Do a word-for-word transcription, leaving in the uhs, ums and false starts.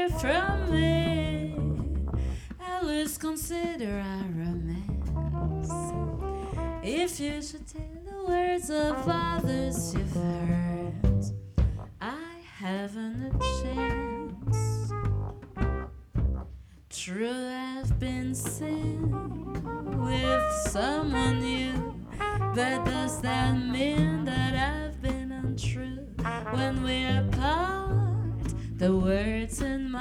hear from me, at least consider our romance. If you should tell the words of others you've heard, I haven't a chance. True, I've been seen with someone new, but does that mean that I've been untrue? When we're apart, the words in my